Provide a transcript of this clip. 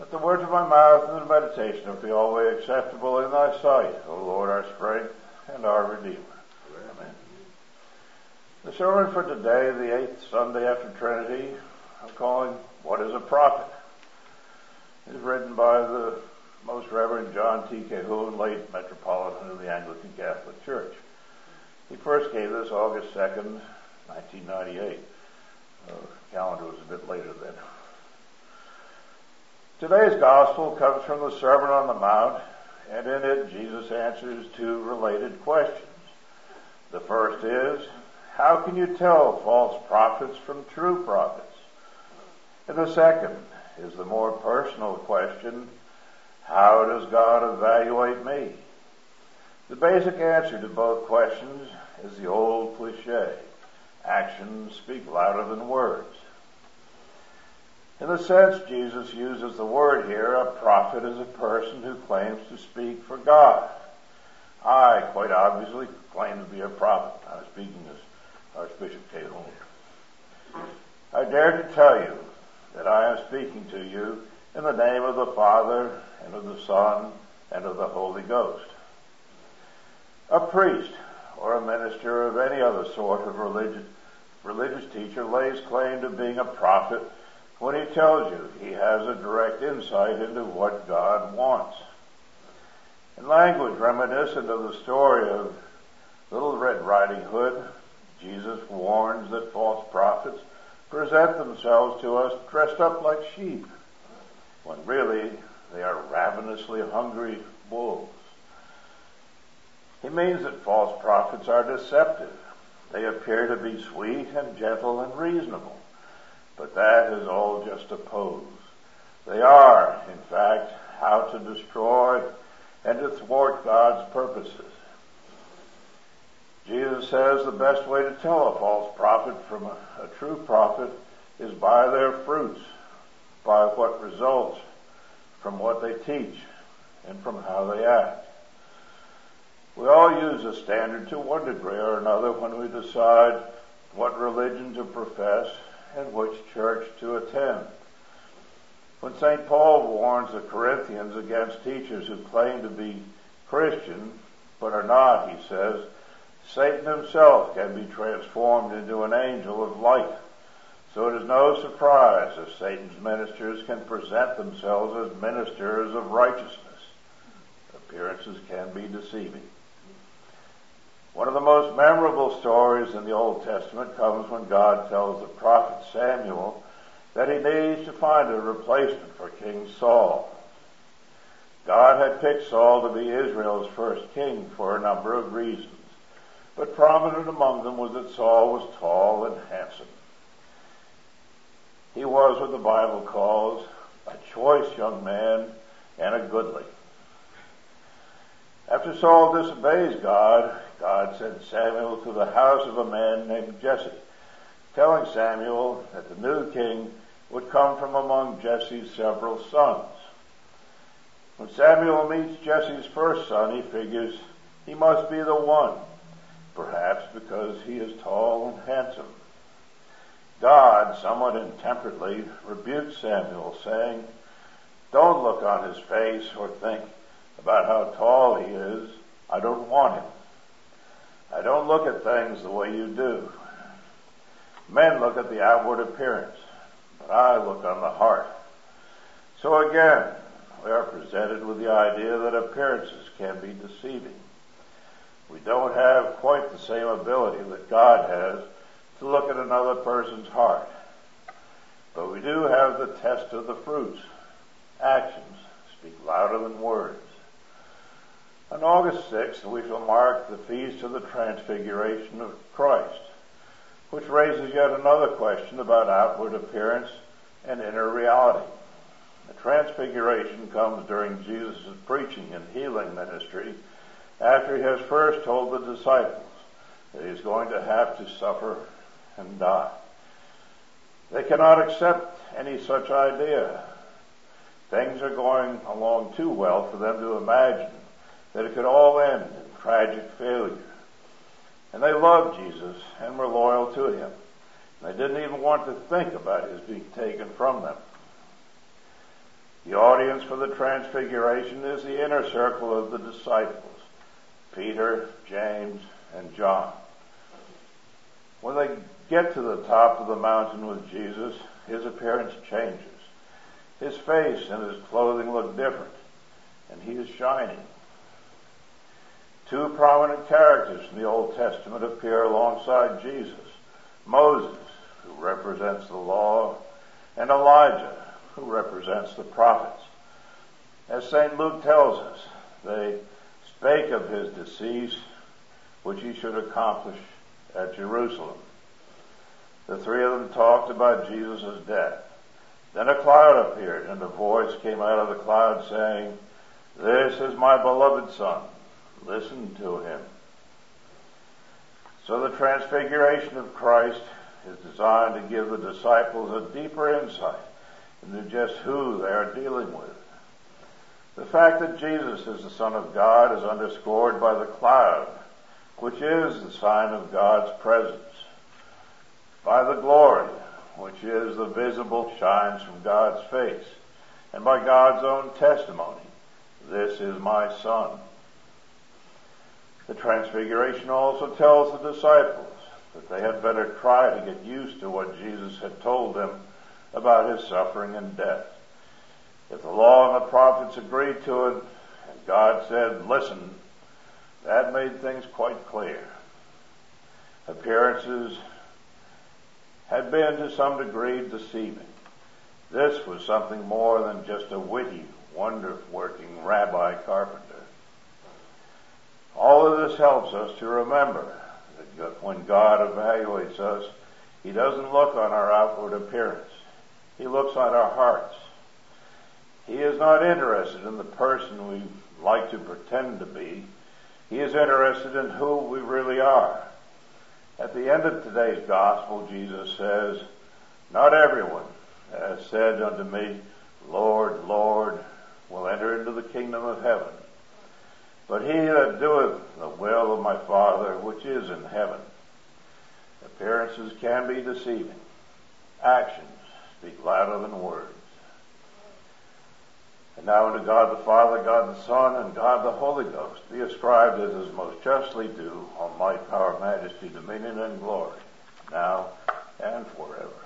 Let the words of my mouth and the meditation of be always acceptable in thy sight, O Lord, our strength and our Redeemer. Amen. The sermon for today, the 8th Sunday after Trinity, I'm calling What is a Prophet? It is written by the Most Reverend John T. Cahoon, late Metropolitan of the Anglican Catholic Church. He first gave this August 2nd, 1998. The calendar was a bit later then. Today's gospel comes from the Sermon on the Mount, and in it Jesus answers two related questions. The first is, how can you tell false prophets from true prophets? And the second is the more personal question, how does God evaluate me? The basic answer to both questions is the old cliche, actions speak louder than words. In the sense Jesus uses the word here, a prophet is a person who claims to speak for God. I, quite obviously, claim to be a prophet. I'm speaking as Archbishop Cahoon. I dare to tell you that I am speaking to you in the name of the Father, and of the Son, and of the Holy Ghost. A priest, or a minister of any other sort of religious teacher lays claim to being a prophet when he tells you he has a direct insight into what God wants. In language reminiscent of the story of Little Red Riding Hood, Jesus warns that false prophets present themselves to us dressed up like sheep, when really they are ravenously hungry wolves. He means that false prophets are deceptive. They appear to be sweet and gentle and reasonable. But that is all just a pose. They are, in fact, how to destroy and to thwart God's purposes. Jesus says the best way to tell a false prophet from a true prophet is by their fruits, by what results from what they teach and from how they act. We all use a standard to one degree or another when we decide what religion to profess and which church to attend. When St. Paul warns the Corinthians against teachers who claim to be Christian but are not, he says, Satan himself can be transformed into an angel of light. So it is no surprise if Satan's ministers can present themselves as ministers of righteousness. Appearances can be deceiving. One of the most memorable stories in the Old Testament comes when God tells the prophet Samuel that he needs to find a replacement for King Saul. God had picked Saul to be Israel's first king for a number of reasons, but prominent among them was that Saul was tall and handsome. He was what the Bible calls a choice young man and a goodly. After Saul disobeys God, God sent Samuel to the house of a man named Jesse, telling Samuel that the new king would come from among Jesse's several sons. When Samuel meets Jesse's first son, he figures he must be the one, perhaps because he is tall and handsome. God, somewhat intemperately, rebukes Samuel, saying, "Don't look on his face or think about how tall he is. I don't want him. I don't look at things the way you do. Men look at the outward appearance, but I look on the heart." So again, we are presented with the idea that appearances can be deceiving. We don't have quite the same ability that God has to look at another person's heart. But we do have the test of the fruits. Actions speak louder than words. On August 6th, we shall mark the Feast of the Transfiguration of Christ, which raises yet another question about outward appearance and inner reality. The Transfiguration comes during Jesus' preaching and healing ministry after he has first told the disciples that he is going to have to suffer and die. They cannot accept any such idea. Things are going along too well for them to imagine that it could all end in tragic failure. And they loved Jesus and were loyal to him. They didn't even want to think about his being taken from them. The audience for the transfiguration is the inner circle of the disciples, Peter, James, and John. When they get to the top of the mountain with Jesus, his appearance changes. His face and his clothing look different, and he is shining. Two prominent characters from the Old Testament appear alongside Jesus. Moses, who represents the law, and Elijah, who represents the prophets. As St. Luke tells us, they spake of his decease, which he should accomplish at Jerusalem. The three of them talked about Jesus' death. Then a cloud appeared, and a voice came out of the cloud saying, "This is my beloved Son. Listen to him." So the transfiguration of Christ is designed to give the disciples a deeper insight into just who they are dealing with. The fact that Jesus is the Son of God is underscored by the cloud, which is the sign of God's presence, by the glory, which is the visible shines from God's face, and by God's own testimony, "This is my Son." The Transfiguration also tells the disciples that they had better try to get used to what Jesus had told them about his suffering and death. If the law and the prophets agreed to it, and God said, "Listen," that made things quite clear. Appearances had been to some degree deceiving. This was something more than just a witty, wonder-working rabbi carpenter. All of this helps us to remember that when God evaluates us, he doesn't look on our outward appearance. He looks on our hearts. He is not interested in the person we like to pretend to be. He is interested in who we really are. At the end of today's gospel, Jesus says, "Not everyone has said unto me, Lord, Lord, will enter into the kingdom of heaven, but he that doeth the will of my Father which is in heaven." Appearances can be deceiving. Actions speak louder than words. And now unto God the Father, God the Son, and God the Holy Ghost be ascribed as is most justly due, all might, power, majesty, dominion, and glory, now and forever.